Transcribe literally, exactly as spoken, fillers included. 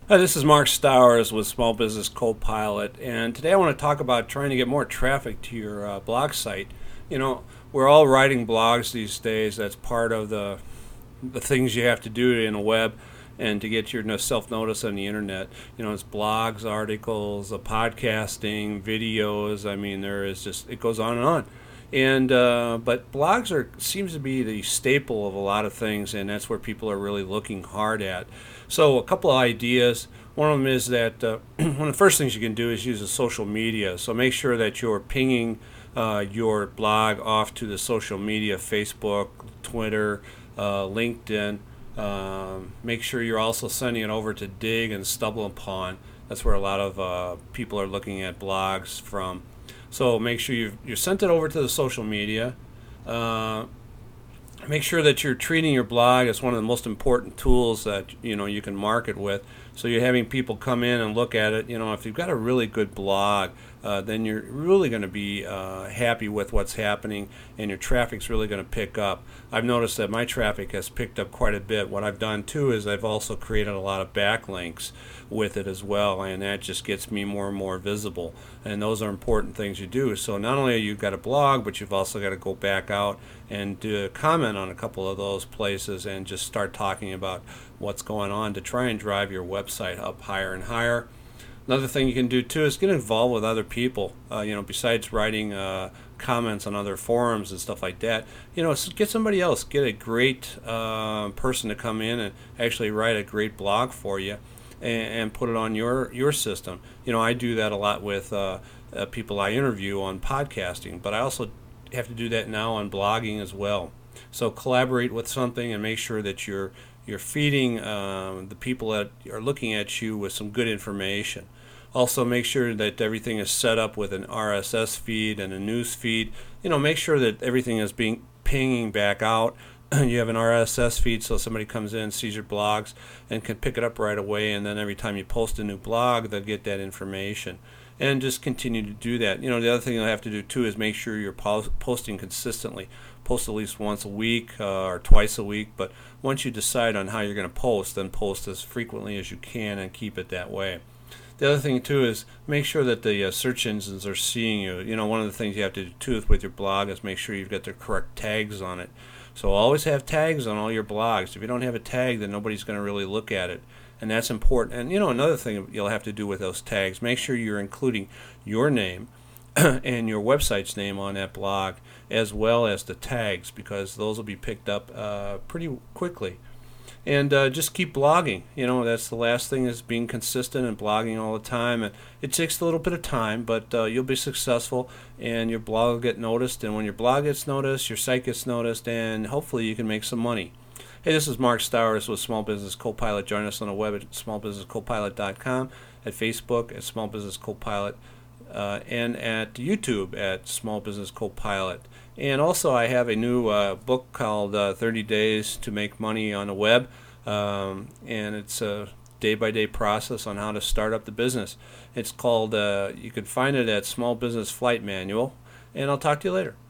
Hi, this is Mark Stowers with Small Business Copilot, and today I want to talk about trying to get more traffic to your uh, blog site. You know, we're all writing blogs these days. That's part of the the things you have to do in a web and to get your self-notice on the internet. You know, it's blogs, articles, uh, podcasting, videos. I mean, there is just, it goes on and on. And uh, but blogs are seems to be the staple of a lot of things, and that's where people are really looking hard at. So a couple of ideas. One of them is that uh, one of the first things you can do is use the social media. So make sure that you're pinging uh, your blog off to the social media: Facebook, Twitter, uh, LinkedIn. Um, make sure you're also sending it over to Digg and StumbleUpon. That's where a lot of uh, people are looking at blogs from. So make sure you've you sent it over to the social media. Uh, make sure that you're treating your blog as one of the most important tools that you know you can market with. So you're having people come in and look at it. You know, if you've got a really good blog, uh, then you're really going to be uh, happy with what's happening, and your traffic's really going to pick up. I've noticed that my traffic has picked up quite a bit. What I've done too is I've also created a lot of backlinks with it as well, and that just gets me more and more visible. And those are important things you do. So not only you've got a blog, but you've also got to go back out and do, comment on a couple of those places and just start talking about what's going on to try and drive your website up higher and higher. Another thing you can do too is get involved with other people. Uh, you know, besides writing uh, comments on other forums and stuff like that, you know, get somebody else. Get a great uh, person to come in and actually write a great blog for you, and, and put it on your your system. You know, I do that a lot with uh, uh, people I interview on podcasting, but I also have to do that now on blogging as well. So collaborate with something and make sure that you're you're feeding um, the people that are looking at you with some good information. Also, make sure that everything is set up with an R S S feed and a news feed. You know, make sure that everything is being pinging back out. You have an R S S feed, so somebody comes in, sees your blogs, and can pick it up right away. And then every time you post a new blog, they'll get that information. And just continue to do that. You know, the other thing you'll have to do too is make sure you're posting consistently. Post at least once a week uh, or twice a week. But once you decide on how you're going to post, then post as frequently as you can and keep it that way. The other thing too is make sure that the uh, search engines are seeing you. You know, one of the things you have to do too with your blog is make sure you've got the correct tags on it. So always have tags on all your blogs. If you don't have a tag, then nobody's going to really look at it. And that's important. And you know, another thing you'll have to do with those tags, make sure you're including your name and your website's name on that blog, as well as the tags, because those will be picked up uh, pretty quickly. And uh, just keep blogging. You know, that's the last thing, is being consistent and blogging all the time. And it takes a little bit of time, but uh, you'll be successful, and your blog will get noticed. And when your blog gets noticed, your site gets noticed, and hopefully you can make some money. Hey, this is Mark Stowers with Small Business Copilot. Join us on the web at small business copilot dot com, at Facebook at Small Business Copilot, uh, and at YouTube at Small Business Copilot. And also I have a new uh, book called uh, thirty days to Make Money on the Web, um, and it's a day-by-day process on how to start up the business. It's called, uh, you can find it at Small Business Flight Manual, and I'll talk to you later.